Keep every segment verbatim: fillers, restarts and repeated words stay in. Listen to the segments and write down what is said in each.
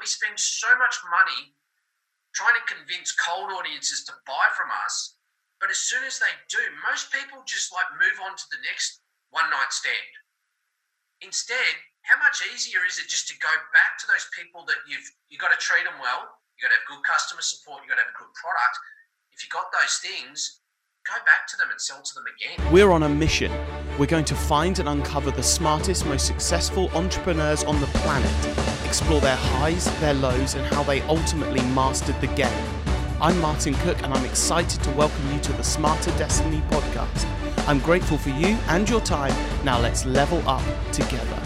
we spend so much money trying to convince cold audiences to buy from us, but as soon as they do, most people just like move on to the next one night stand. Instead, how much easier is it just to go back to those people that you've you got to treat them well, you got to have good customer support, you got to have a good product. If you got those things, go back to them and sell to them again. We're on a mission. We're going to find and uncover the smartest, most successful entrepreneurs on the planet, explore their highs, their lows, and how they ultimately mastered the game. I'm Martin Cook, and I'm excited to welcome you to the Smarter Destiny podcast. I'm grateful for you and your time. Now let's level up together.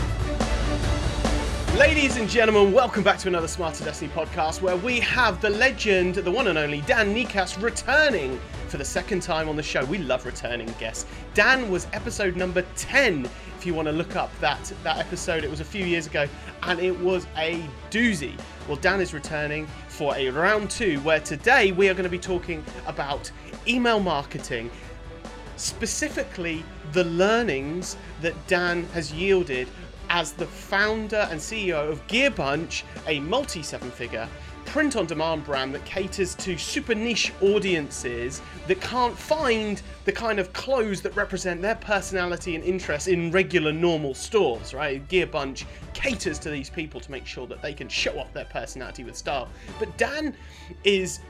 Ladies and gentlemen, welcome back to another Smarter Destiny podcast, where we have the legend, the one and only Dan Nikas, returning for the second time on the show. We love returning guests. Dan was episode number ten, if you want to look up that, that episode. It was a few years ago, and it was a doozy. Well, Dan is returning for a round two, where today we are going to be talking about email marketing, specifically the learnings that Dan has yielded as the founder and C E O of Gearbunch, a multi-seven-figure print-on-demand brand that caters to super niche audiences that can't find the kind of clothes that represent their personality and interests in regular, normal stores, right? Gearbunch caters to these people to make sure that they can show off their personality with style. But Dan is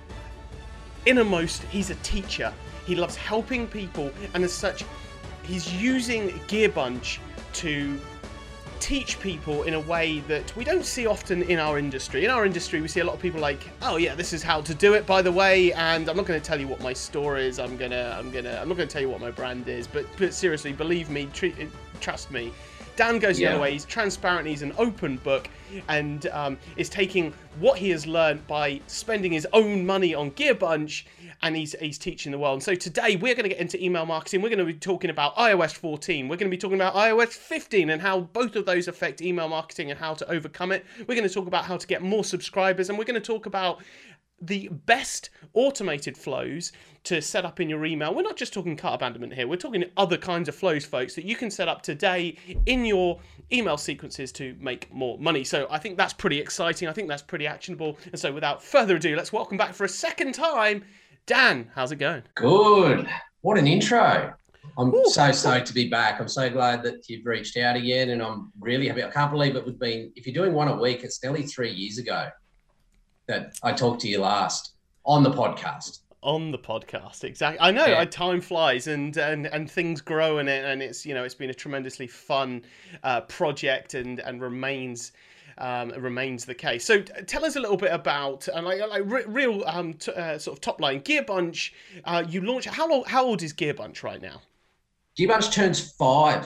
innermost, he's a teacher. He loves helping people, and as such, he's using Gearbunch to teach people in a way that we don't see often in our industry. In our industry, we see a lot of people like, oh yeah, this is how to do it, by the way, and I'm not going to tell you what my store is. I'm gonna, I'm gonna, I'm not going to tell you what my brand is. But, but seriously, believe me, treat, trust me. Dan goes the Yeah. other way. He's transparent. He's an open book, and um, is taking what he has learned by spending his own money on Gearbunch, and he's he's teaching the world. And so today we're going to get into email marketing. We're going to be talking about i O S fourteen. We're going to be talking about i O S fifteen and how both of those affect email marketing and how to overcome it. We're going to talk about how to get more subscribers, and we're going to talk about the best automated flows to set up in your email. We're not just talking cart abandonment here. We're talking other kinds of flows, folks, that you can set up today in your email sequences to make more money. So I think that's pretty exciting. I think that's pretty actionable. And so without further ado, let's welcome back for a second time, Dan. How's it going? Good. What an intro. I'm Ooh. so stoked to be back. I'm so glad that you've reached out again, and I'm really happy. I can't believe it would been, if you're doing one a week, it's nearly three years ago that I talked to you last on the podcast. On the podcast, exactly. I know, Yeah. I, time flies, and, and and things grow in it, and it's, you know, it's been a tremendously fun uh, project, and and remains um, remains the case. So t- tell us a little bit about, and like like re- real um t- uh, sort of top line Gearbunch. Uh, you launched. How old? How old is Gearbunch right now? Gearbunch turns five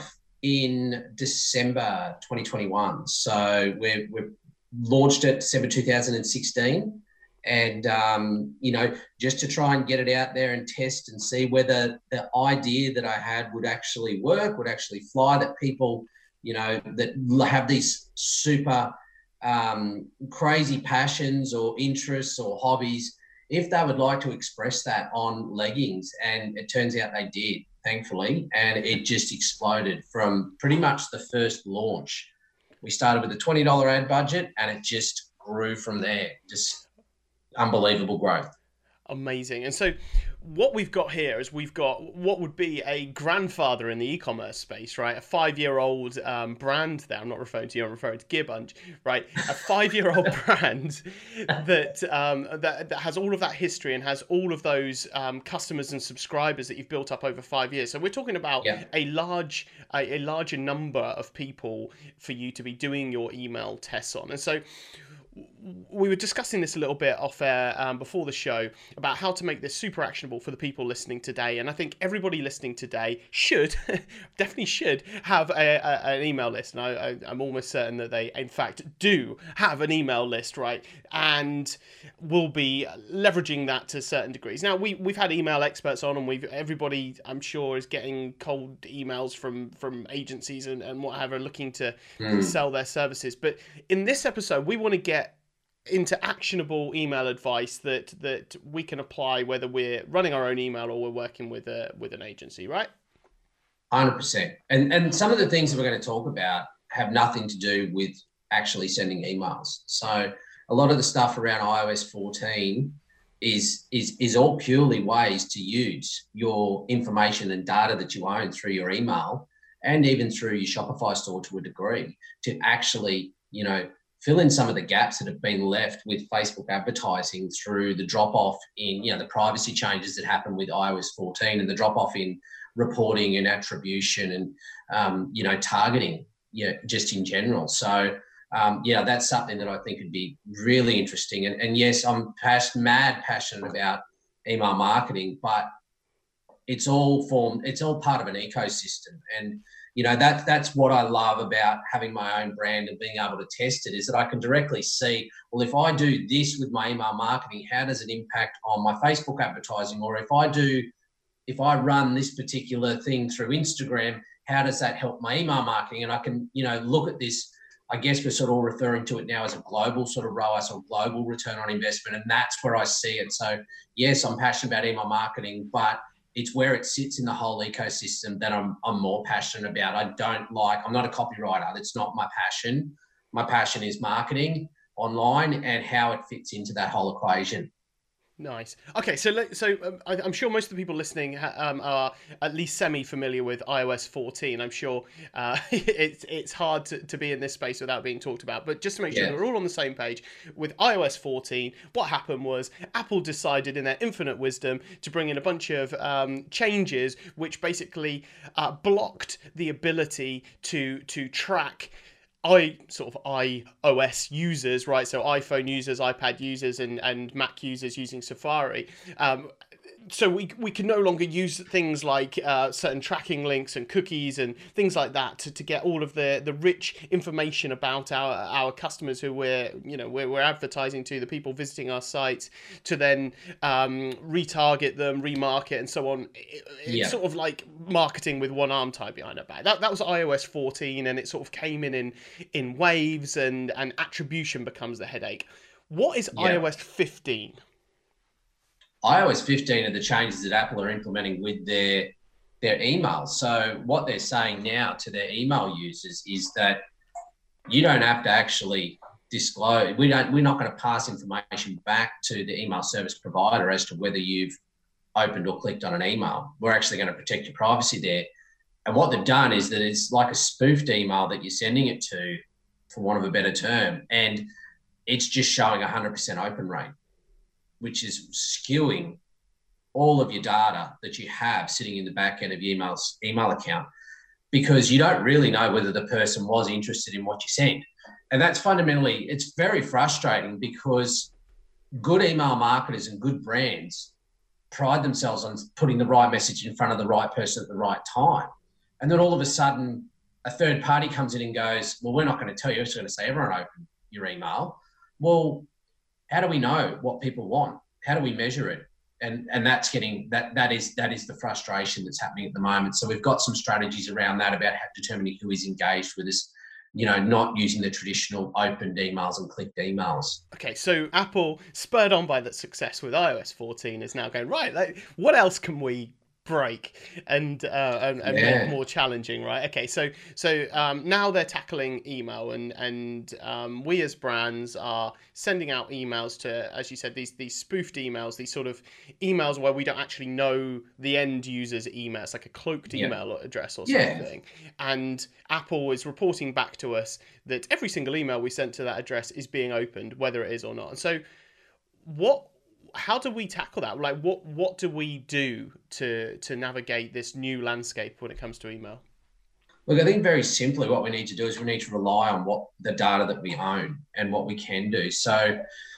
in December twenty twenty-one. So we're we're launched it December two thousand sixteen. And, um, you know, just to try and get it out there and test and see whether the idea that I had would actually work, would actually fly, that people, you know, that have these super um, crazy passions or interests or hobbies, if they would like to express that on leggings. And it turns out they did, thankfully, and it just exploded from pretty much the first launch. We started with a twenty dollars ad budget, and it just grew from there. Just unbelievable growth. Amazing. And so what we've got here is we've got what would be a grandfather in the e-commerce space, right? A five-year-old um, brand there. I'm not referring to you, I'm referring to Gearbunch, right? A five-year-old brand that, um, that that has all of that history and has all of those um, customers and subscribers that you've built up over five years. So we're talking about Yeah. a large, a, a larger number of people for you to be doing your email tests on. And so we were discussing this a little bit off air um, before the show about how to make this super actionable for the people listening today. And I think everybody listening today should, definitely should have a, a, an email list. And I, I, I'm almost certain that they, in fact, do have an email list, right? And will be leveraging that to certain degrees. Now, we, we've had email experts on, and we've everybody, I'm sure, is getting cold emails from, from agencies and, and whatever, looking to Mm. sell their services. But in this episode, we want to get into actionable email advice that that we can apply whether we're running our own email or we're working with a with an agency, right? one hundred percent. And and some of the things that we're going to talk about have nothing to do with actually sending emails. So a lot of the stuff around i O S fourteen is is is all purely ways to use your information and data that you own through your email and even through your Shopify store to a degree to actually, you know, fill in some of the gaps that have been left with Facebook advertising through the drop off in, you know, the privacy changes that happen with i O S fourteen and the drop off in reporting and attribution and, um, you know, targeting, you know, just in general. So, Um, yeah, that's something that I think would be really interesting. And, and yes, I'm pas- mad passionate about email marketing, but it's all formed, it's all part of an ecosystem. And, you know, that, that's what I love about having my own brand and being able to test it, is that I can directly see, well, if I do this with my email marketing, how does it impact on my Facebook advertising? Or if I do, if I run this particular thing through Instagram, how does that help my email marketing? And I can, you know, look at this. I guess we're sort of all referring to it now as a global sort of R O A S or global return on investment. And that's where I see it. So yes, I'm passionate about email marketing, but it's where it sits in the whole ecosystem that I'm, I'm more passionate about. I don't like, I'm not a copywriter. That's not my passion. My passion is marketing online and how it fits into that whole equation. Nice. Okay, so let- so um, I, I'm sure most of the people listening ha- um, are at least semi-familiar with i O S fourteen. I'm sure uh, it's it's hard to, to be in this space without being talked about. But just to make sure Yeah. we're all on the same page, with i O S fourteen, what happened was Apple decided in their infinite wisdom to bring in a bunch of um, changes which basically uh, blocked the ability to to track I sort of iOS users, right? So iPhone users, iPad users, and, and Mac users using Safari. Um, so we we can no longer use things like uh, certain tracking links and cookies and things like that to, to get all of the, the rich information about our our customers who we're you know we're, we're advertising to, the people visiting our sites, to then um, retarget them, remarket, and so on. It, it's Yeah. sort of like marketing with one arm tied behind our back. That that was i O S fourteen, and it sort of came in in, in waves, and and attribution becomes the headache. What is Yeah. i O S fifteen? i O S fifteen are the changes that Apple are implementing with their their emails. So what they're saying now to their email users is that you don't have to actually disclose. We don't. We're not going to pass information back to the email service provider as to whether you've opened or clicked on an email. We're actually going to protect your privacy there. And what they've done is that it's like a spoofed email that you're sending it to, for want of a better term, and it's just showing a one hundred percent open rate, which is skewing all of your data that you have sitting in the back end of your email's email account, because you don't really know whether the person was interested in what you sent. And that's fundamentally, it's very frustrating, because good email marketers and good brands pride themselves on putting the right message in front of the right person at the right time. And then all of a sudden, a third party comes in and goes, well, we're not going to tell you, we're just going to say everyone open your email. Well, how do we know what people want? How do we measure it? And and that's getting that that is that is the frustration that's happening at the moment. So we've got some strategies around that, about determining who is engaged with us, you know, not using the traditional opened emails and clicked emails. Okay, so Apple, spurred on by that success with i O S fourteen, is now going, right, like, what else can we break and uh, and, and Yeah. make more challenging, right? Okay, so so um, now they're tackling email, and and um, we as brands are sending out emails to, as you said, these these spoofed emails, these sort of emails where we don't actually know the end user's email. It's like a cloaked Yeah. email address or Yeah. something. And Apple is reporting back to us that every single email we sent to that address is being opened, whether it is or not. And so what how do we tackle that? Like, what what do we do to to navigate this new landscape when it comes to email? Look, I think very simply what we need to do is we need to rely on what the data that we own and what we can do. So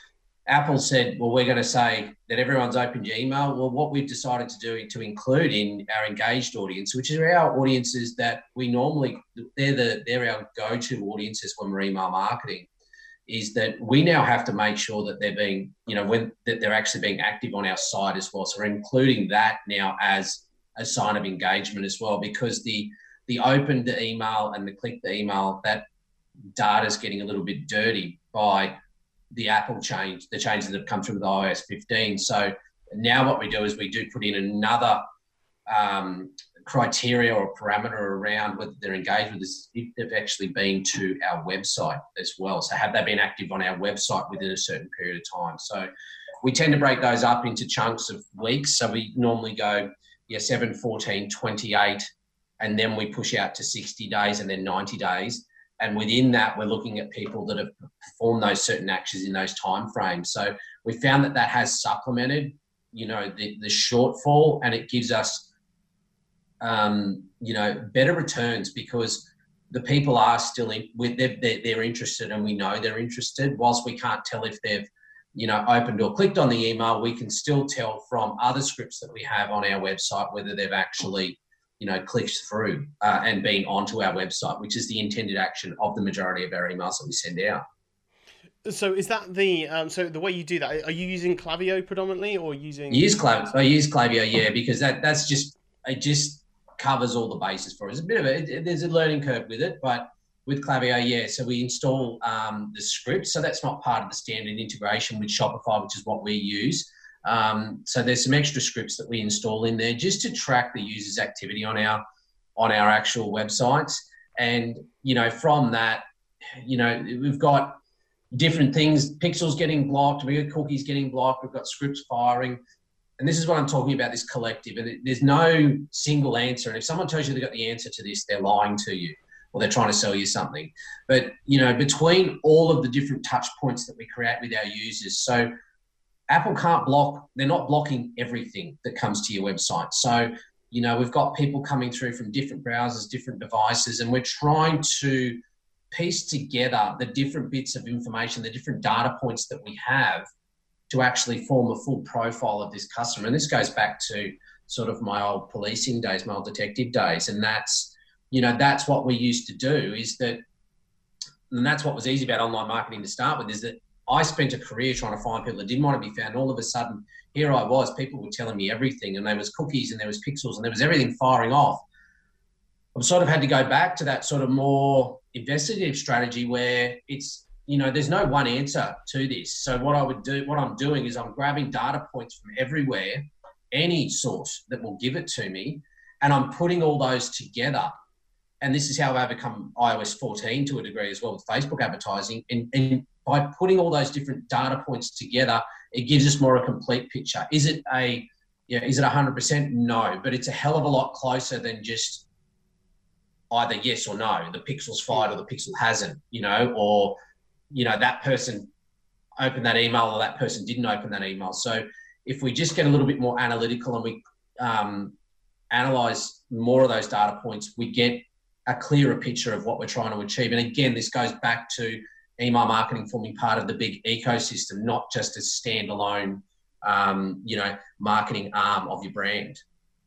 Apple said, well, we're going to say that everyone's opened your email. Well, what we've decided to do to include in our engaged audience, which are our audiences that we normally, they're the they're our go-to audiences when we're email marketing, is that we now have to make sure that they're being, you know, when that they're actually being active on our site as well. So we're including that now as a sign of engagement as well, because the the open the email and the click the email, that data is getting a little bit dirty by the Apple change, the changes that have come through with i O S fifteen. So now what we do is we do put in another um, criteria or parameter around whether they're engaged with us if they've actually been to our website as well. So have they been active on our website within a certain period of time? So we tend to break those up into chunks of weeks. So we normally go, yeah, seven, fourteen, twenty-eight, and then we push out to sixty days and then ninety days. And within that, we're looking at people that have performed those certain actions in those timeframes. So we found that that has supplemented, you know, the, the shortfall, and it gives us, um, you know, better returns because the people are still in, they're, they're, they're interested, and we know they're interested. Whilst we can't tell if they've, you know, opened or clicked on the email, we can still tell from other scripts that we have on our website whether they've actually, you know, clicked through uh, and been onto our website, which is the intended action of the majority of our emails that we send out. So is that the um, so the way you do that? Are you using Klaviyo predominantly, or using? I use Klaviyo. I use Klaviyo, yeah, because that that's just it just covers all the bases for us. It's a bit of a there's a learning curve with it, but with Klaviyo, yeah. So we install um, the script, so that's not part of the standard integration with Shopify, which is what we use. Um, so there's some extra scripts that we install in there just to track the user's activity on our on our actual websites, and you know from that, you know we've got different things, pixels getting blocked, we've got cookies getting blocked, we've got scripts firing. And this is what I'm talking about, this collective. And there's no single answer. And if someone tells you they've got the answer to this, they're lying to you or they're trying to sell you something. But, you know, between all of the different touch points that we create with our users, so Apple can't block, they're not blocking everything that comes to your website. So, you know, we've got people coming through from different browsers, different devices, and we're trying to piece together the different bits of information, the different data points that we have to actually form a full profile of this customer. And this goes back to sort of my old policing days, my old detective days. And that's, you know, that's what we used to do is that, and that's what was easy about online marketing to start with, is that I spent a career trying to find people that didn't want to be found. All of a sudden, here I was, people were telling me everything, and there was cookies and there was pixels and there was everything firing off. I've sort of had to go back to that sort of more investigative strategy where it's, you know, there's no one answer to this. So what I would do, what I'm doing is I'm grabbing data points from everywhere, any source that will give it to me, and I'm putting all those together. And this is how I become i O S fourteen to a degree as well with Facebook advertising. And, and by putting all those different data points together, it gives us more a complete picture. Is it a, yeah, is it one hundred percent? No, but it's a hell of a lot closer than just either yes or no, the pixel's fired or the pixel hasn't, you know, or, you know, that person opened that email or that person didn't open that email. So if we just get a little bit more analytical and we um, analyze more of those data points, we get a clearer picture of what we're trying to achieve. And again, this goes back to email marketing forming part of the big ecosystem, not just a standalone, um, you know, marketing arm of your brand.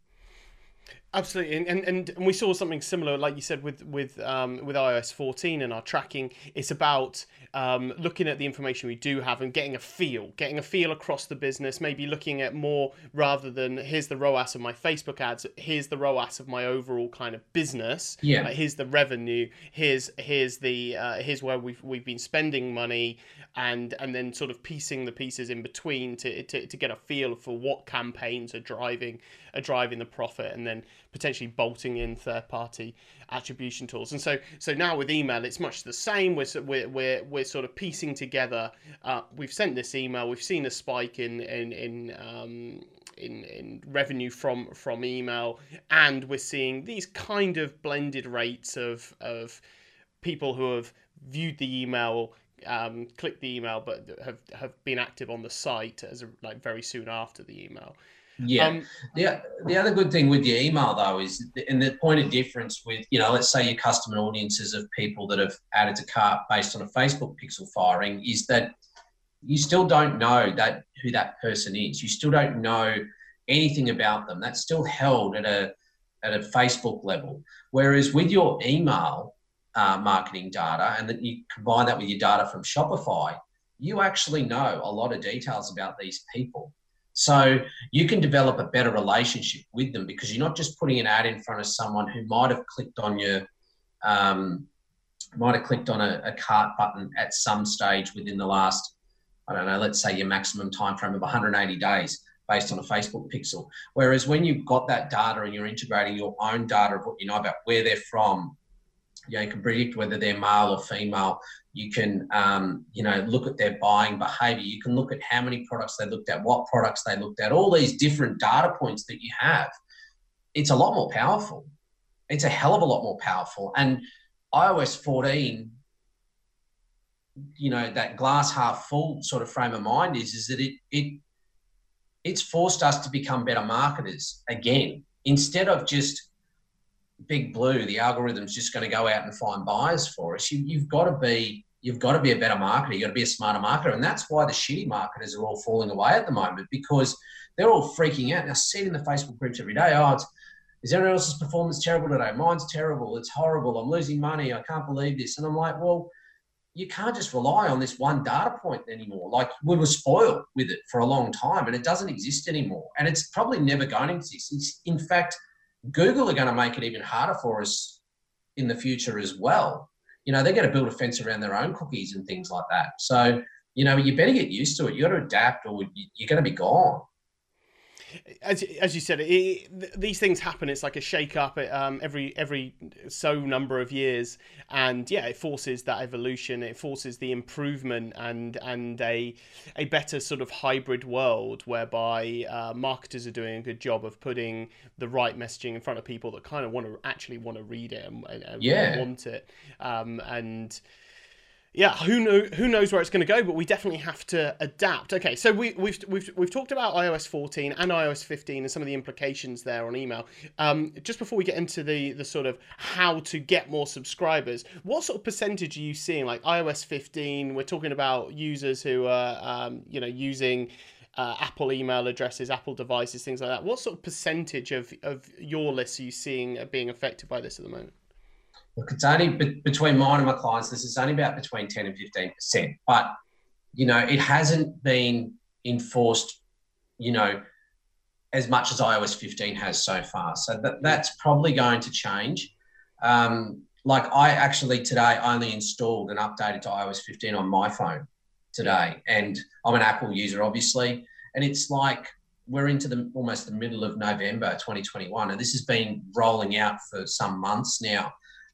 Absolutely, and, and and we saw something similar, like you said, with with um, with i O S fourteen and our tracking. It's about um, looking at the information we do have and getting a feel, getting a feel across the business. Maybe looking at more rather than here's the R O A S of my Facebook ads, here's the R O A S of my overall kind of business. Yeah. Uh, here's the revenue. Here's here's the uh, here's where we've we've been spending money, and and then sort of piecing the pieces in between to to, to get a feel for what campaigns are driving are driving the profit, and then potentially bolting in third-party attribution tools. And so so now with email, it's much the same. We're we're we're, we're sort of piecing together. Uh, we've sent this email. We've seen a spike in in in um, in, in revenue from from email, and we're seeing these kind of blended rates of of people who have viewed the email, um, clicked the email, but have have been active on the site as a, like very soon after the email. Yeah. Um, the, the other good thing with your email, though, is, and the point of difference with, you know, let's say your customer audiences of people that have added to cart based on a Facebook pixel firing, is that you still don't know that who that person is. You still don't know anything about them. That's still held at a at a Facebook level. Whereas with your email uh, marketing data, and that you combine that with your data from Shopify, you actually know a lot of details about these people. So you can develop a better relationship with them because you're not just putting an ad in front of someone who might have clicked on your, um, might have clicked on a, a cart button at some stage within the last, I don't know, let's say your maximum time frame of one hundred eighty days. based on a Facebook pixel. Whereas when you've got that data and you're integrating your own data of what you know about where they're from, you know, you can predict whether they're male or female. You can, um, you know, look at their buying behaviour. You can look at how many products they looked at, what products they looked at, all these different data points that you have. It's a lot more powerful. It's a hell of a lot more powerful. And iOS fourteen, you know, that glass half full sort of frame of mind is, is that it, it, it's forced us to become better marketers again. Instead of just Big Blue, the algorithm's just going to go out and find buyers for us. You, you've got to be, you've got to be a better marketer. You've got to be a smarter marketer, and that's why the shitty marketers are all falling away at the moment, because they're all freaking out. And I see it in the Facebook groups every day. Oh, it's, is everyone else's performance terrible today? Mine's terrible. It's horrible. I'm losing money. I can't believe this. And I'm like, well, you can't just rely on this one data point anymore. Like, we were spoiled with it for a long time, and it doesn't exist anymore. And it's probably never going to exist. It's, in fact, Google are going to make it even harder for us in the future as well. You know, they're going to build a fence around their own cookies and things like that. So, you know, you better get used to it. You got to adapt, or you're going to be gone. As, as you said, it, these things happen. It's like a shake-up um, every every so number of years, and yeah, it forces that evolution. It forces the improvement and and a a better sort of hybrid world whereby uh, marketers are doing a good job of putting the right messaging in front of people that kind of want to actually want to read it and, and yeah. want it, um, and. Yeah, who know who knows where it's going to go, but we definitely have to adapt. Okay, so we, we've we've we've talked about iOS fourteen and iOS fifteen and some of the implications there on email. Um, just before we get into the the sort of how to get more subscribers, what sort of percentage are you seeing? Like iOS fifteen, we're talking about users who are um, you know using uh, Apple email addresses, Apple devices, things like that. What sort of percentage of of your list are you seeing being affected by this at the moment? Look, it's only be- between mine and my clients, this is only about between ten and fifteen percent. But, you know, it hasn't been enforced, you know, as much as iOS fifteen has so far. So that, that's probably going to change. Um, like I actually today only installed and updated to iOS fifteen on my phone today. And I'm an Apple user, obviously. And it's like we're into the almost the middle of November twenty twenty-one. And this has been rolling out for some months now.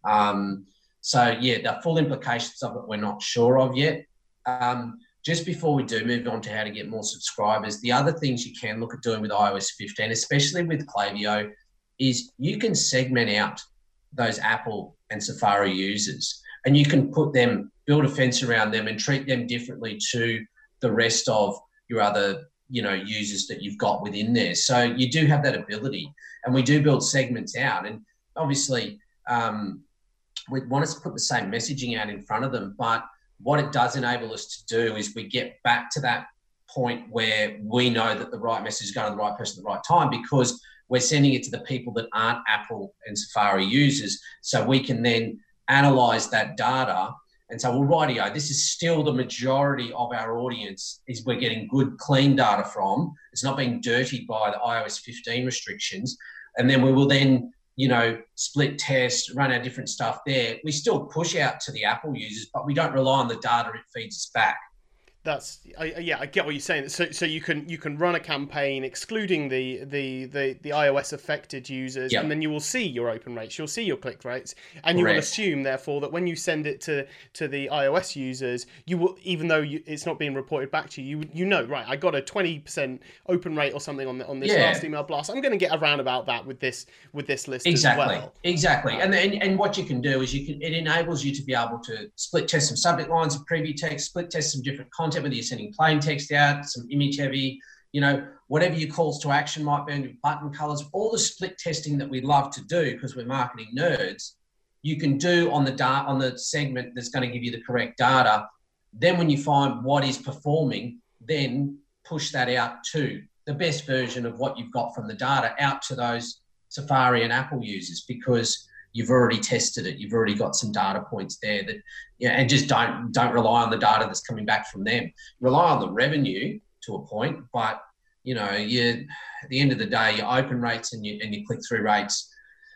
Um, so, yeah, the full implications of it we're not sure of yet. Um, just before we do move on to how to get more subscribers, the other things you can look at doing with iOS fifteen, especially with Klaviyo, is you can segment out those Apple and Safari users, and you can put them, build a fence around them and treat them differently to the rest of your other, you know, users that you've got within there. So you do have that ability, and we do build segments out. And obviously, um, we want us to put the same messaging out in front of them, but what it does enable us to do is we get back to that point where we know that the right message is going to the right person at the right time, because we're sending it to the people that aren't Apple and Safari users. So we can then analyze that data and say, well, rightio, this is still the majority of our audience is we're getting good, clean data from. It's not being dirtied by the iOS fifteen restrictions. And then we will then, you know, split test, run our different stuff there. We still push out to the Apple users, but we don't rely on the data it feeds us back. That's I, yeah, I get what you're saying. So so you can you can run a campaign excluding the the the, the iOS affected users, yep. and then you will see your open rates, you'll see your click rates, and Correct. You will assume therefore that when you send it to to the iOS users, you will, even though you, it's not being reported back to you, you you know, right, I got a twenty percent open rate or something on the, on this yeah. last email blast. I'm going to get around about that with this with this list exactly. as well. Exactly. And, and and what you can do is you can it enables you to be able to split test some subject lines of preview text, split test some different content, whether you're sending plain text out, some image heavy, you know, whatever your calls to action might be, button colors, all the split testing that we love to do because we're marketing nerds, you can do on the da- on the segment that's going to give you the correct data. Then when you find what is performing, then push that out to the best version of what you've got from the data out to those Safari and Apple users, because you've already tested it. You've already got some data points there that, yeah, and just don't don't rely on the data that's coming back from them. Rely on the revenue to a point, but you know, you at the end of the day, your open rates and your and your click through rates,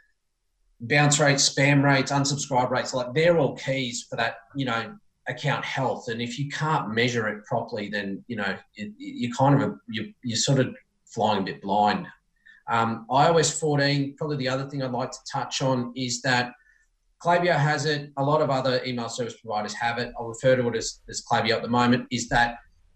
bounce rates, spam rates, unsubscribe rates, like they're all keys for that, you know, account health. And if you can't measure it properly, then you know you, you kind of a, you you sort of flying a bit blind. Um, iOS fourteen, probably the other thing I'd like to touch on is that Klaviyo has it. A lot of other email service providers have it. I'll refer to it as, as Klaviyo at the moment, is that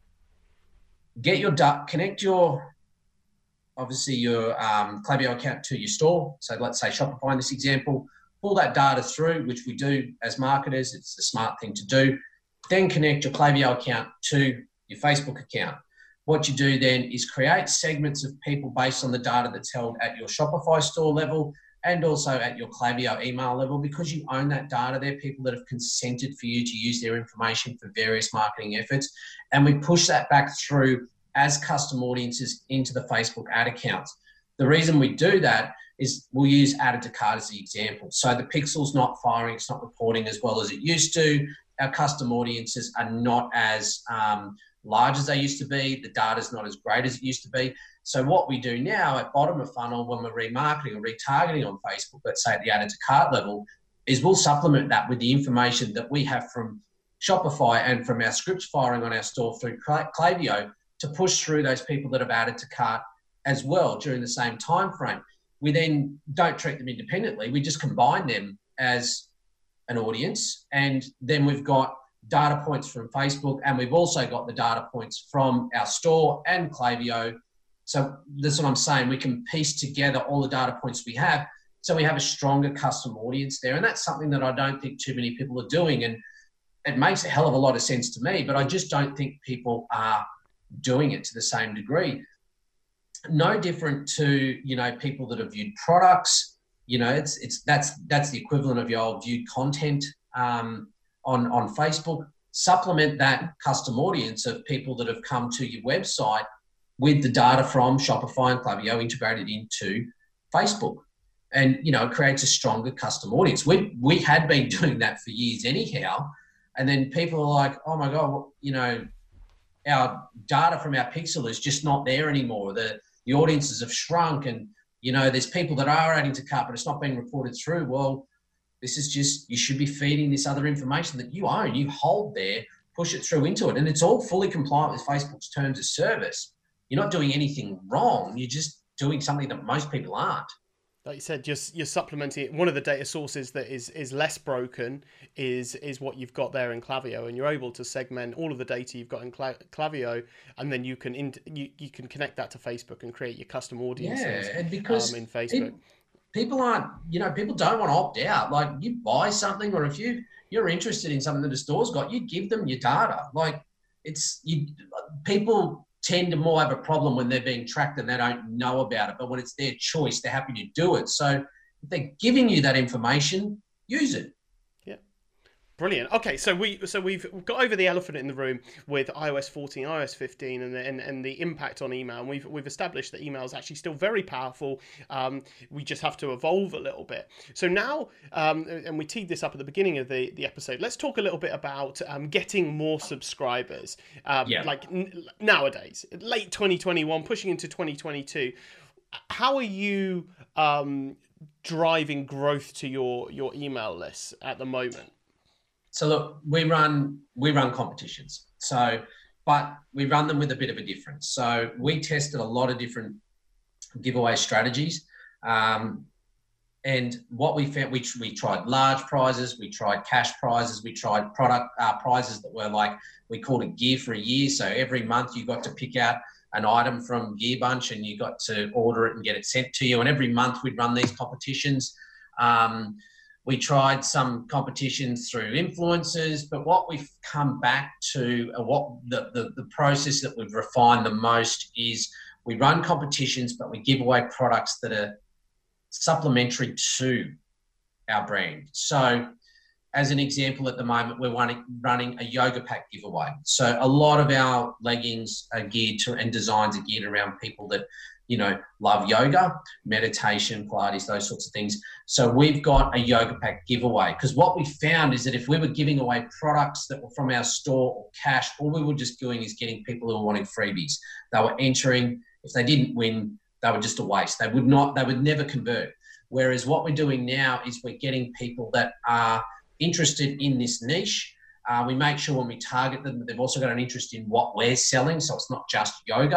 get your data, connect your, obviously your um, Klaviyo account to your store. So let's say Shopify in this example, pull that data through, which we do as marketers. It's the smart thing to do. Then connect your Klaviyo account to your Facebook account. What you do then is create segments of people based on the data that's held at your Shopify store level and also at your Klaviyo email level, because you own that data. They're people that have consented for you to use their information for various marketing efforts. And we push that back through as custom audiences into the Facebook ad accounts. The reason we do that is we'll use added to cart as the example. So the pixel's not firing, it's not reporting as well as it used to. Our custom audiences are not as um, large as they used to be. The data's not as great as it used to be. So what we do now at bottom of funnel when we're remarketing or retargeting on Facebook, let's say at the added to cart level, is we'll supplement that with the information that we have from Shopify and from our scripts firing on our store through Klaviyo to push through those people that have added to cart as well during the same time frame. We then don't treat them independently. We just combine them as an audience, and then we've got data points from Facebook, and we've also got the data points from our store and Klaviyo. So that's what I'm saying. We can piece together all the data points we have, so we have a stronger custom audience there. And that's something that I don't think too many people are doing. And it makes a hell of a lot of sense to me, but I just don't think people are doing it to the same degree. No different to, you know, people that have viewed products. You know, it's it's that's that's the equivalent of your viewed content um, on, on Facebook. Supplement that custom audience of people that have come to your website with the data from Shopify and Klaviyo integrated into Facebook. And, you know, it creates a stronger custom audience. We we had been doing that for years anyhow. And then people are like, oh my God, you know, our data from our pixel is just not there anymore. The the audiences have shrunk, and, you know, there's people that are adding to cart, but it's not being reported through. Well, this is just, you should be feeding this other information that you own, you hold there, push it through into it. And it's all fully compliant with Facebook's terms of service. You're not doing anything wrong. You're just doing something that most people aren't. Like you said, just you're supplementing it. One of the data sources that is is less broken is is what you've got there in Klaviyo, and you're able to segment all of the data you've got in Klaviyo, and then you can in, you, you can connect that to Facebook and create your custom audiences. Yeah, and because um, in Facebook, it, people aren't, you know, people don't want to opt out. Like, you buy something, or if you you're interested in something that a store's got, you give them your data. Like, it's you people. tend to more have a problem when they're being tracked and they don't know about it. But when it's their choice, they're happy to do it. So if they're giving you that information, use it. Yeah. Brilliant. Okay, so we so we've got over the elephant in the room with iOS fourteen, iOS fifteen, and the, and, and the impact on email. And we've we've established that email is actually still very powerful. Um, we just have to evolve a little bit. So now, um, and we teed this up at the beginning of the, the episode. Let's talk a little bit about um, getting more subscribers. Um, yeah. Like n- nowadays, late twenty twenty-one, pushing into twenty twenty-two. How are you um, driving growth to your your email lists at the moment? So look, we run we run competitions. So, but we run them with a bit of a difference. So we tested a lot of different giveaway strategies, um, and what we found, we we tried large prizes, we tried cash prizes, we tried product uh, prizes that were like, we called it gear for a year. So every month you got to pick out an item from Gearbunch and you got to order it and get it sent to you. And every month we'd run these competitions. Um, We tried some competitions through influencers, but what we've come back to, uh, what the, the, the process that we've refined the most is we run competitions, but we give away products that are supplementary to our brand. So as an example, at the moment, we're running, running a yoga pack giveaway. So a lot of our leggings are geared to, and designs are geared around people that, you know, love yoga, meditation, Pilates, those sorts of things. So we've got a yoga pack giveaway, because what we found is that if we were giving away products that were from our store or cash, all we were just doing is getting people who were wanting freebies. They were entering. If they didn't win, they were just a waste. They would not, they would never convert. Whereas what we're doing now is we're getting people that are interested in this niche. Uh, we make sure when we target them that they've also got an interest in what we're selling. So it's not just yoga.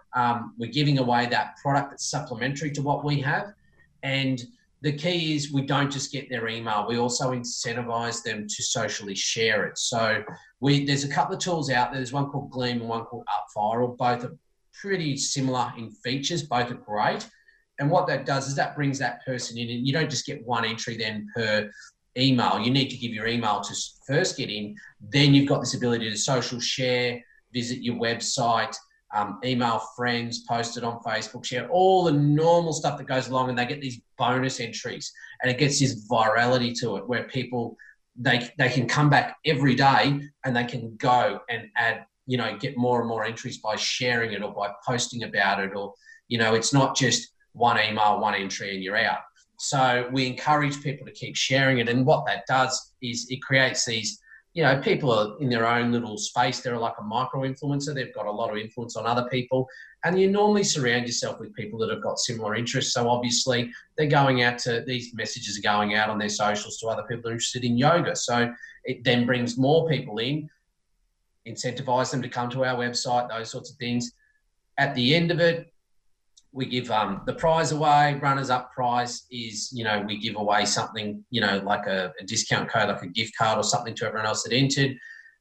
Um, we're giving away that product that's supplementary to what we have. And the key is we don't just get their email. We also incentivize them to socially share it. So we there's a couple of tools out there. There's one called Gleam and one called UpViral. Both are pretty similar in features. Both are great. And what that does is that brings that person in, and you don't just get one entry then per email. You need to give your email to first get in. Then you've got this ability to social share, visit your website, Um, email friends, post it on Facebook, share all the normal stuff that goes along, and they get these bonus entries, and it gets this virality to it where people, they they can come back every day and they can go and add, you know, get more and more entries by sharing it or by posting about it, or, you know, it's not just one email, one entry and you're out. So we encourage people to keep sharing it, and what that does is it creates these, you know, people are in their own little space. They're like a micro influencer. They've got a lot of influence on other people. And you normally surround yourself with people that have got similar interests. So obviously they're going out to, these messages are going out on their socials to other people that are interested in yoga. So it then brings more people in, incentivize them to come to our website, those sorts of things. At the end of it, we give um, the prize away. Runners up prize is, you know, we give away something, you know, like a, a discount code, like a gift card or something to everyone else that entered.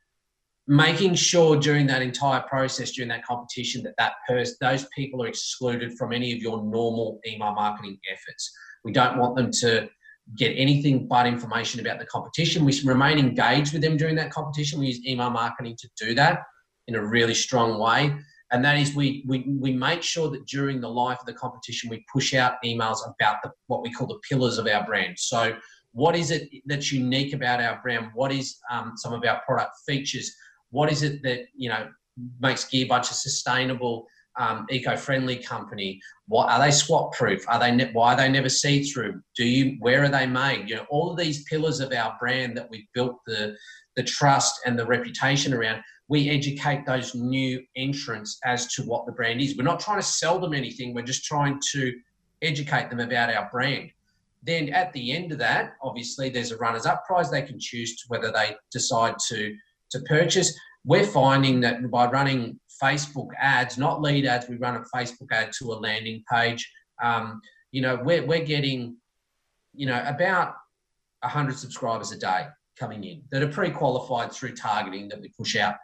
Making sure during that entire process, during that competition, that that person, those people are excluded from any of your normal email marketing efforts. We don't want them to get anything but information about the competition. We remain engaged with them during that competition. We use email marketing to do that in a really strong way. And that is we, we we make sure that during the life of the competition, we push out emails about the, what we call the pillars of our brand. So what is it that's unique about our brand? What is um, some of our product features? What is it that, you know, makes Gearbunch a sustainable, um, eco-friendly company? What are they swap proof? Are they ne- why are they never see-through? Do you where are they made? You know, all of these pillars of our brand that we've built the the trust and the reputation around. We educate those new entrants as to what the brand is. We're not trying to sell them anything. We're just trying to educate them about our brand. Then at the end of that, obviously there's a runners-up prize. They can choose to whether they decide to, to purchase. We're finding that by running Facebook ads, not lead ads, we run a Facebook ad to a landing page. Um, you know, we're, we're getting, you know, about one hundred subscribers a day coming in that are pre-qualified through targeting that we push out.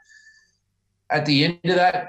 At the end of that,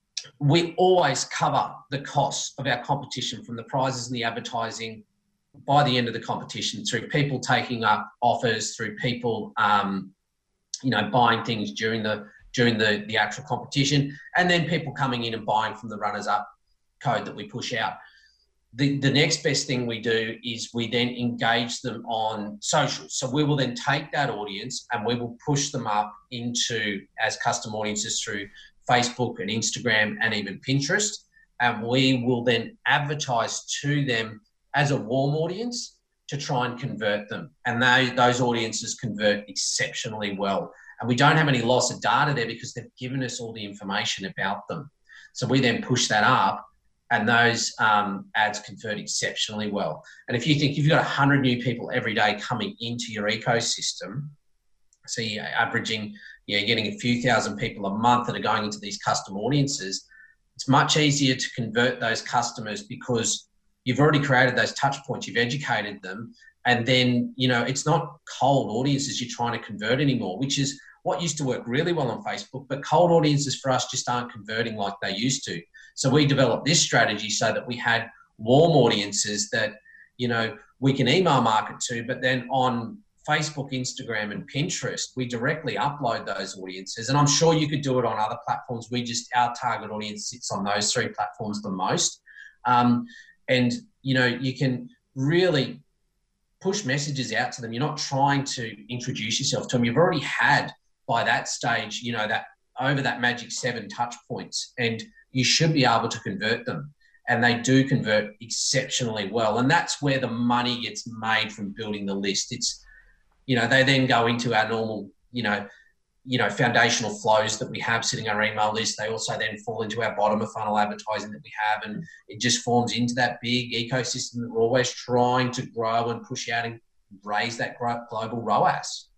we always cover the costs of our competition, from the prizes and the advertising by the end of the competition, through people taking up offers, through people, um, you know, buying things during the during the, the actual competition, and then people coming in and buying from the runners-up code that we push out. The, the next best thing we do is we then engage them on socials. So we will then take that audience and we will push them up into as custom audiences through Facebook and Instagram and even Pinterest. And we will then advertise to them as a warm audience to try and convert them. And they, those audiences convert exceptionally well. And we don't have any loss of data there because they've given us all the information about them. So we then push that up, and those um, ads convert exceptionally well. And if you think you've got one hundred new people every day coming into your ecosystem, so you're averaging, you know, you're getting a few thousand people a month that are going into these custom audiences, it's much easier to convert those customers because you've already created those touch points, you've educated them, and then, you know, it's not cold audiences you're trying to convert anymore, which is what used to work really well on Facebook, but cold audiences for us just aren't converting like they used to. So we developed this strategy so that we had warm audiences that, you know, we can email market to, but then on Facebook, Instagram, and Pinterest, we directly upload those audiences. And I'm sure you could do it on other platforms. We just, our target audience sits on those three platforms the most. Um, and, you know, you can really push messages out to them. You're not trying to introduce yourself to them. You've already had, by that stage, you know, that over that magic seven touch points, and you should be able to convert them. And they do convert exceptionally well. And that's where the money gets made from building the list. It's, you know, they then go into our normal, you know, you know, foundational flows that we have sitting on our email list. They also then fall into our bottom of funnel advertising that we have. And it just forms into that big ecosystem that we're always trying to grow and push out and raise that global R O A S.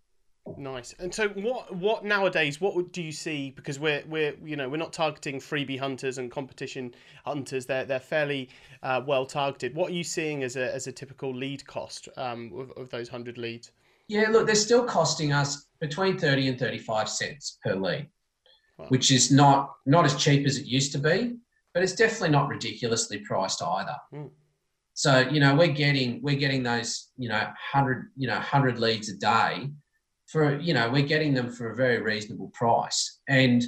Nice. And so what what nowadays, what would- do you see, because we're we're you know, we're not targeting freebie hunters and competition hunters. They're they're fairly uh, well targeted. What are you seeing as a as a typical lead cost um, of, of those one hundred leads? Yeah, look, they're still costing us between thirty and thirty-five cents per lead, Wow. which is not not as cheap as it used to be, but it's definitely not ridiculously priced either. Mm. So, you know, we're getting we're getting those, you know, one hundred, you know, one hundred leads a day for, you know, we're getting them for a very reasonable price. And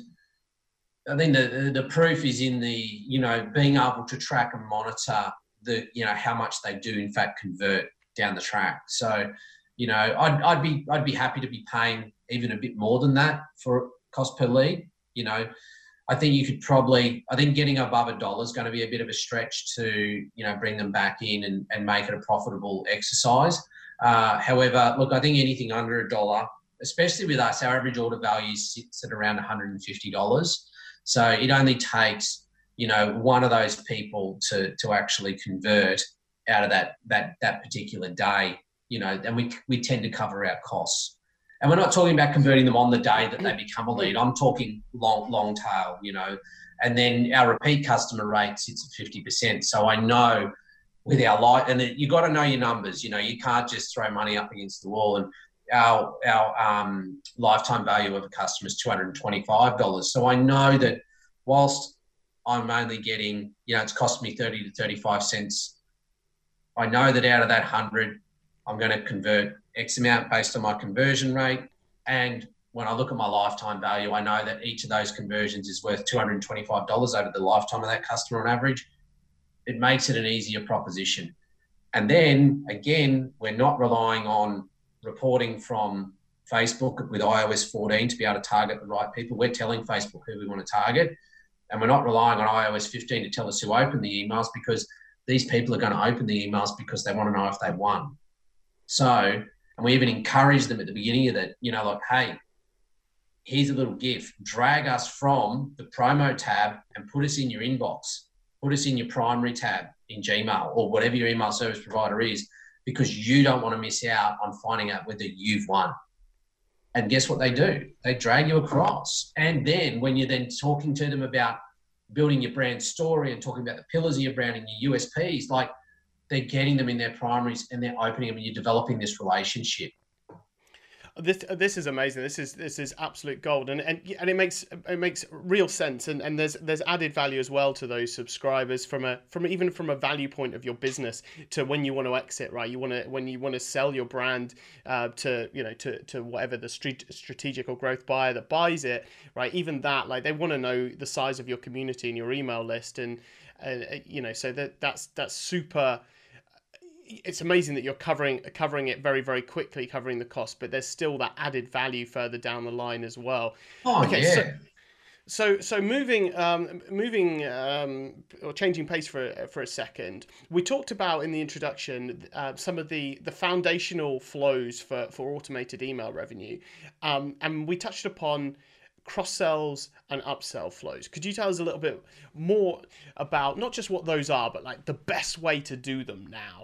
I think the the proof is in the, you know, being able to track and monitor the, you know, how much they do in fact convert down the track. So, you know, I'd I'd be I'd be happy to be paying even a bit more than that for cost per lead. You know, I think you could probably, I think getting above a dollar is going to be a bit of a stretch to, you know, bring them back in and, and make it a profitable exercise. Uh, however, look, I think anything under a dollar, especially with us, our average order value sits at around one hundred fifty dollars. So it only takes, you know, one of those people to to actually convert out of that that that particular day, you know, and we we tend to cover our costs. And we're not talking about converting them on the day that they become a lead. I'm talking long, long tail, you know. And then our repeat customer rate sits at fifty percent. So I know with our life, and you got to know your numbers. You know, you can't just throw money up against the wall. And our our um, lifetime value of a customer is two hundred twenty-five dollars. So I know that whilst I'm only getting, you know, it's cost me thirty to thirty-five cents, I know that out of that one hundred, I'm going to convert X amount based on my conversion rate. And when I look at my lifetime value, I know that each of those conversions is worth two hundred twenty-five dollars over the lifetime of that customer on average. It makes it an easier proposition. And then again, we're not relying on reporting from Facebook with i O S fourteen to be able to target the right people. We're telling Facebook who we want to target. And we're not relying on i O S fifteen to tell us who opened the emails, because these people are going to open the emails because they want to know if they won. So, and we even encourage them at the beginning of that, you know, like, hey, here's a little gift. Drag us from the promo tab and put us in your inbox. Put us in your primary tab in Gmail or whatever your email service provider is, because you don't want to miss out on finding out whether you've won. And guess what they do? They drag you across. And then when you're then talking to them about building your brand story and talking about the pillars of your brand and your U S Ps, like, they're getting them in their primaries and they're opening them, and you're developing this relationship. This this is amazing. This is this is absolute gold, and and and it makes it makes real sense. And and there's there's added value as well to those subscribers from a from even from a value point of your business to when you want to exit, right? You want to when you want to sell your brand uh, to you know to to whatever the street, strategic or growth buyer that buys it, right? Even that, like, they want to know the size of your community and your email list, and uh, you know so that that's that's super. It's amazing that you're covering covering it very, very quickly, covering the cost, but there's still that added value further down the line as well. Oh, okay, yeah. So, so, so moving, um, moving, um, or changing pace for for a second. We talked about in the introduction uh, some of the the foundational flows for for automated email revenue, um, and we touched upon cross-sells and upsell flows. Could you tell us a little bit more about not just what those are, but like the best way to do them now?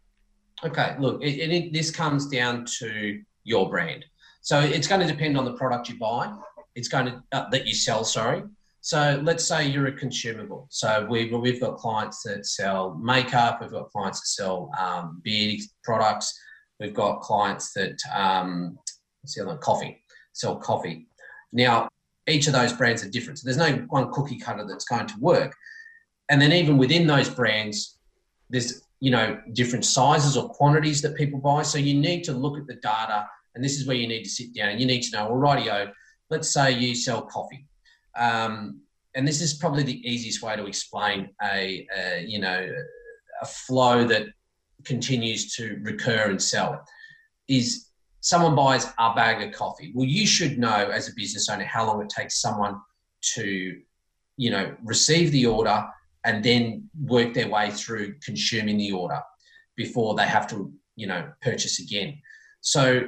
Okay, look, it, it, this comes down to your brand. So it's going to depend on the product you buy. It's going to, uh, that you sell, sorry. So let's say you're a consumable. So we've, we've got clients that sell makeup. We've got clients that sell um, beard products. We've got clients that um, sell coffee, sell coffee. Now, each of those brands are different. So there's no one cookie cutter that's going to work. And then even within those brands, there's, you know, different sizes or quantities that people buy. So you need to look at the data, and this is where you need to sit down and you need to know, well, rightio, let's say you sell coffee. Um, and this is probably the easiest way to explain a, a, you know, a flow that continues to recur and sell. Is someone buys a bag of coffee. Well, you should know as a business owner how long it takes someone to, you know, receive the order and then work their way through consuming the order before they have to, you know, purchase again. So,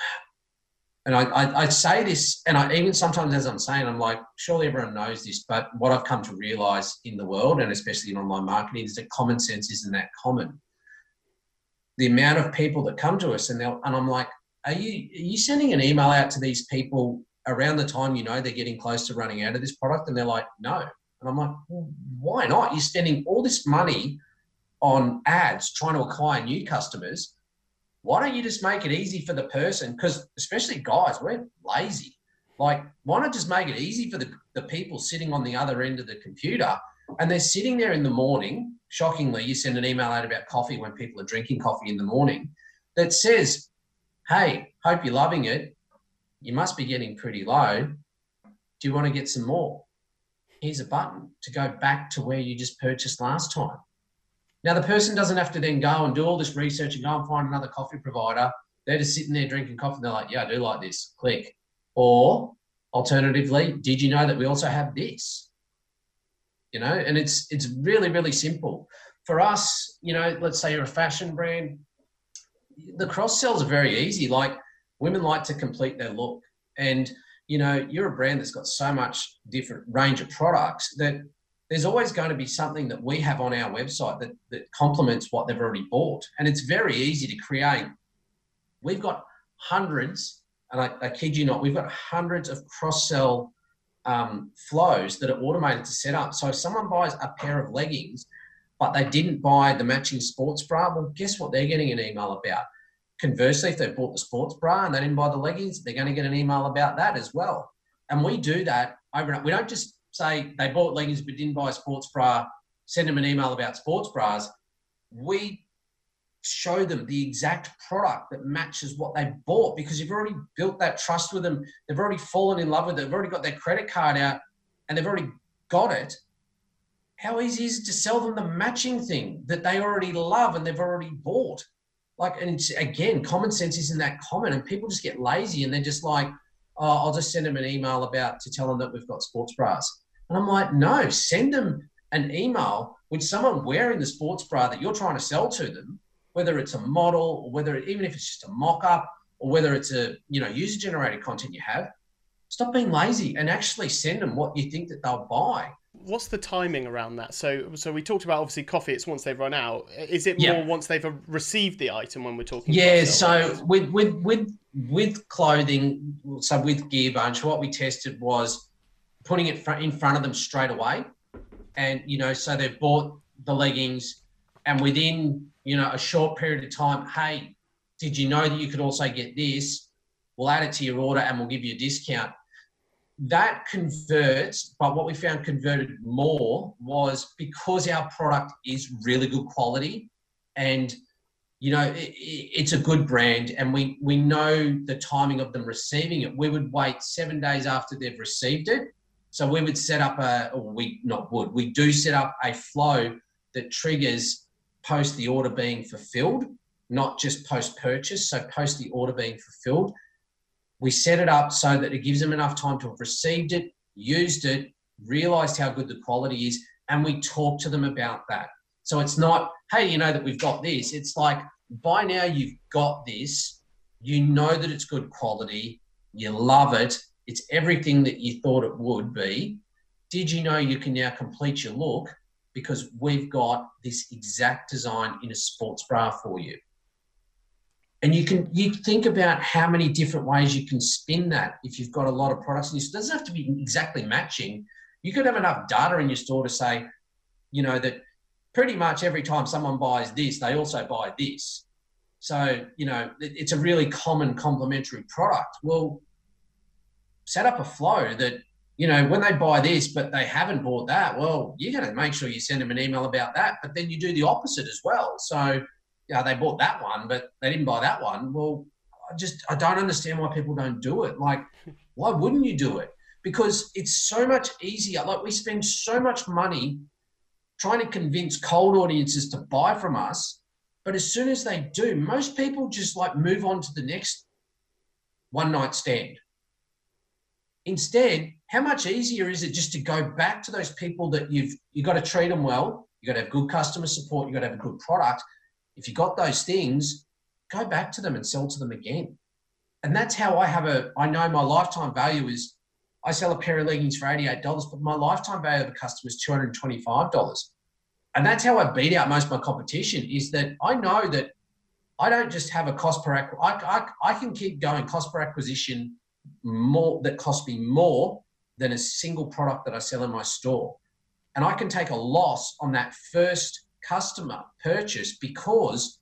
and I, I, I say this, and I even sometimes as I'm saying, I'm like, surely everyone knows this, but what I've come to realize in the world, and especially in online marketing, is that common sense isn't that common. The amount of people that come to us and they'll, and I'm like, are you, are you sending an email out to these people around the time you know they're getting close to running out of this product? And they're like, no. And I'm like, well, why not? You're spending all this money on ads trying to acquire new customers. Why don't you just make it easy for the person? Because especially guys, we're lazy. Like, why not just make it easy for the, the people sitting on the other end of the computer? And they're sitting there in the morning. Shockingly, you send an email out about coffee when people are drinking coffee in the morning that says, hey, hope you're loving it. You must be getting pretty low. Do you want to get some more? Here's a button to go back to where you just purchased last time. Now, the person doesn't have to then go and do all this research and go and find another coffee provider. They're just sitting there drinking coffee. And they're like, yeah, I do like this. Click. Or alternatively, did you know that we also have this? You know, and it's it's really, really simple. For us, you know, let's say you're a fashion brand, the cross sells are very easy. Like, women like to complete their look. And, you know, you're a brand that's got so much different range of products that there's always going to be something that we have on our website that, that complements what they've already bought. And it's very easy to create. We've got hundreds, and I, I kid you not, we've got hundreds of cross-sell um, flows that are automated to set up. So if someone buys a pair of leggings, but they didn't buy the matching sports bra, well, guess what they're getting an email about? Conversely, if they bought the sports bra and they didn't buy the leggings, they're going to get an email about that as well. And we do that over. We don't just say they bought leggings but didn't buy a sports bra, send them an email about sports bras. We show them the exact product that matches what they bought, because you've already built that trust with them. They've already fallen in love with it. They've already got their credit card out and they've already got it. How easy is it to sell them the matching thing that they already love and they've already bought? Like, and it's, again, common sense isn't that common, and people just get lazy and they're just like, oh, I'll just send them an email about to tell them that we've got sports bras. And I'm like, no, send them an email with someone wearing the sports bra that you're trying to sell to them, whether it's a model or whether, even if it's just a mock-up or whether it's a, you know, user-generated content you have. Stop being lazy and actually send them what you think that they'll buy. What's the timing around that? So so we talked about, obviously, coffee, it's once they've run out. Is it more yeah. once they've received the item when we're talking Yeah, about so with, with, with, with clothing, so with Gearbunch, what we tested was putting it in front of them straight away. And, you know, so they've bought the leggings and within, you know, a short period of time, hey, did you know that you could also get this? We'll add it to your order and we'll give you a discount. That converts, but what we found converted more was because our product is really good quality and, you know, it, it's a good brand and we, we know the timing of them receiving it. We would wait seven days after they've received it. So we would set up a, or we not would, we do set up a flow that triggers post the order being fulfilled, not just post-purchase, so post the order being fulfilled. We set it up so that it gives them enough time to have received it, used it, realised how good the quality is, and we talk to them about that. So it's not, hey, you know that we've got this. It's like, by now you've got this, you know that it's good quality, you love it, it's everything that you thought it would be. Did you know you can now complete your look because we've got this exact design in a sports bra for you? And you can you think about how many different ways you can spin that if you've got a lot of products. And it doesn't have to be exactly matching. You could have enough data in your store to say, you know, that pretty much every time someone buys this, they also buy this. So, you know, it's a really common complementary product. Well, set up a flow that, you know, when they buy this, but they haven't bought that, well, you're going to make sure you send them an email about that. But then you do the opposite as well. So, yeah, they bought that one, but they didn't buy that one. Well, I just, I don't understand why people don't do it. Like, why wouldn't you do it? Because it's so much easier. Like, we spend so much money trying to convince cold audiences to buy from us. But as soon as they do, most people just like move on to the next one night stand. Instead, how much easier is it just to go back to those people that you've, you've got to treat them well. You've got to have good customer support. You've got to have a good product. If you got those things, go back to them and sell to them again. And that's how I have a, I know my lifetime value is, I sell a pair of leggings for eighty-eight dollars, but my lifetime value of a customer is two hundred twenty-five dollars. And that's how I beat out most of my competition, is that I know that I don't just have a cost per acquisition. I, I, I can keep going cost per acquisition more that costs me more than a single product that I sell in my store. And I can take a loss on that first customer purchase because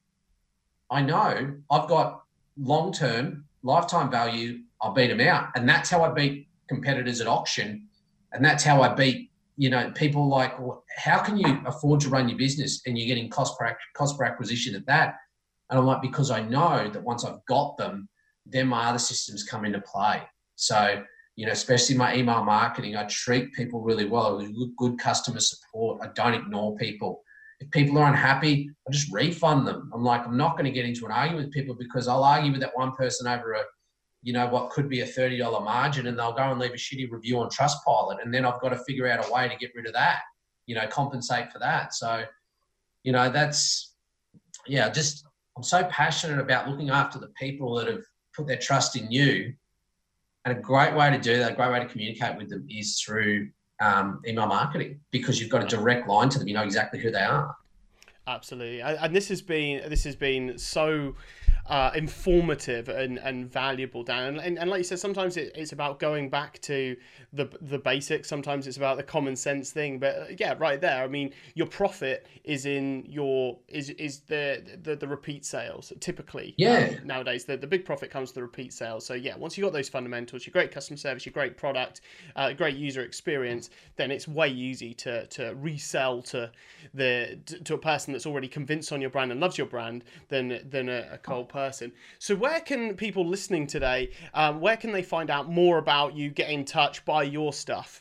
I know I've got long-term lifetime value. I'll beat them out. And that's how I beat competitors at auction. And that's how I beat, you know, people like, well, how can you afford to run your business and you're getting cost per, cost per acquisition at that? And I'm like, because I know that once I've got them, then my other systems come into play. So, you know, especially my email marketing, I treat people really well. I do good customer support. I don't ignore people. If people are unhappy, I just refund them. I'm like, I'm not going to get into an argument with people because I'll argue with that one person over a, you know, what could be a thirty dollars margin, and they'll go and leave a shitty review on Trustpilot. And then I've got to figure out a way to get rid of that, you know, compensate for that. So, you know, that's, yeah, just, I'm so passionate about looking after the people that have put their trust in you. And a great way to do that, a great way to communicate with them is through um, email marketing, because you've got a direct line to them. You know exactly who they are. Absolutely. And this has been, this has been so uh, informative and, and valuable, Dan. And, and like you said, sometimes it, it's about going back to the the basics. Sometimes it's about the common sense thing. But uh, yeah, right there. I mean, your profit is in your is is the the, the repeat sales typically. Yeah. Um, nowadays, the, the big profit comes to the repeat sales. So yeah, once you've got those fundamentals, your great customer service, your great product, uh, great user experience, then it's way easy to to resell to the to a person that's already convinced on your brand and loves your brand than than a, a cold person. So where can people listening today, um, where can they find out more about you, get in touch, buy your stuff?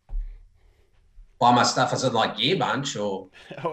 Buy my stuff, I said, like Gearbunch or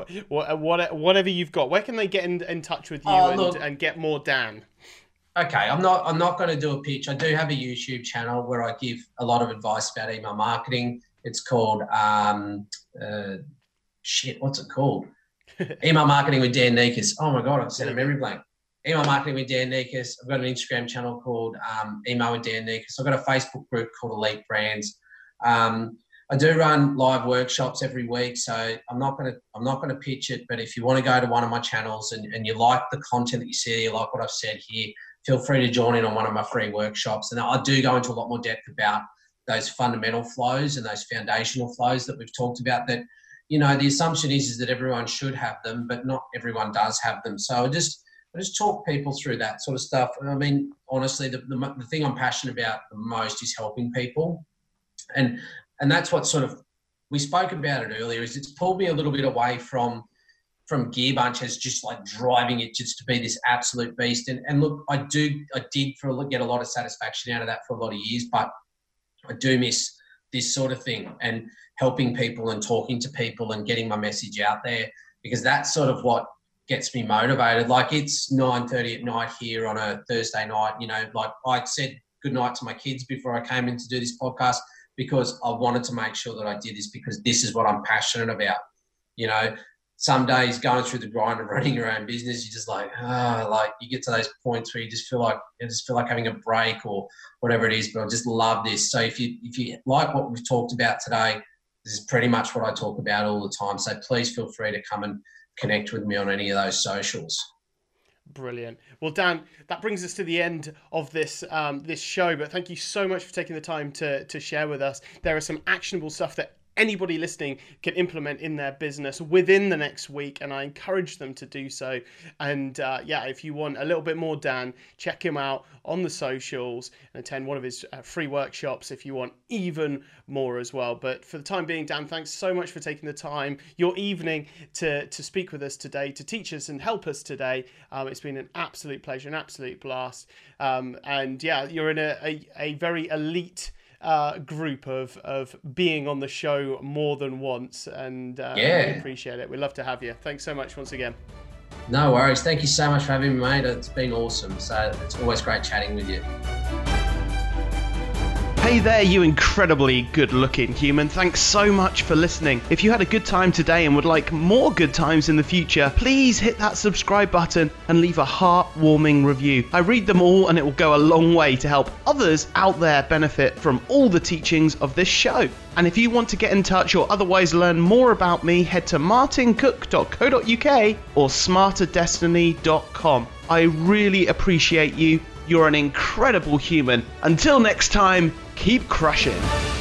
whatever you've got. Where can they get in, in touch with you oh, and, look, and get more Dan? Okay, I'm not I'm not going to do a pitch. I do have a YouTube channel where I give a lot of advice about email marketing. It's called um, uh, shit. What's it called? Email Marketing with Dan Nikas. Oh my God, I've said a memory blank. Email Marketing with Dan Nikas. I've got an Instagram channel called um, Email with Dan Nikas. I've got a Facebook group called Elite Brands. Um, I do run live workshops every week, so I'm not going to I'm not going to pitch it. But if you want to go to one of my channels and, and you like the content that you see, you like what I've said here, feel free to join in on one of my free workshops. And I do go into a lot more depth about those fundamental flows and those foundational flows that we've talked about. That, you know, the assumption is is that everyone should have them, but not everyone does have them. So I just I just talk people through that sort of stuff. I mean, honestly, the, the the thing I'm passionate about the most is helping people, and and that's what sort of we spoke about it earlier. Is it's pulled me a little bit away from from Gearbunch as just like driving it just to be this absolute beast. And and look, I do I did for get a lot of satisfaction out of that for a lot of years, but I do miss this sort of thing and helping people and talking to people and getting my message out there, because that's sort of what gets me motivated. Like, it's nine thirty at night here on a Thursday night, you know, like I said goodnight to my kids before I came in to do this podcast, because I wanted to make sure that I did this, because this is what I'm passionate about. You know, some days going through the grind of running your own business, you're just like, ah, oh, like you get to those points where you just feel like, you just feel like having a break or whatever it is, but I just love this. So if you, if you like what we've talked about today, this is pretty much what I talk about all the time. So please feel free to come and connect with me on any of those socials. Brilliant. Well, Dan, that brings us to the end of this um, this show, but thank you so much for taking the time to to share with us. There is some actionable stuff that anybody listening can implement in their business within the next week, and I encourage them to do so. And uh, yeah, if you want a little bit more Dan, check him out on the socials and attend one of his uh, free workshops if you want even more as well. But for the time being, Dan, thanks so much for taking the time, your evening, to to speak with us today, to teach us and help us today. Um, it's been an absolute pleasure, an absolute blast. Um, and yeah, you're in a, a, a very elite uh group of of being on the show more than once, and uh, yeah, we appreciate it. We'd love to have you. Thanks so much once again. No worries. Thank you so much for having me, mate. It's been awesome. So it's always great chatting with you. Hey there, you incredibly good-looking human. Thanks so much for listening. If you had a good time today and would like more good times in the future, please hit that subscribe button and leave a heartwarming review. I read them all and it will go a long way to help others out there benefit from all the teachings of this show. And if you want to get in touch or otherwise learn more about me, head to martin cook dot co dot uk or smarter destiny dot com. I really appreciate you. You're an incredible human. Until next time, keep crushing.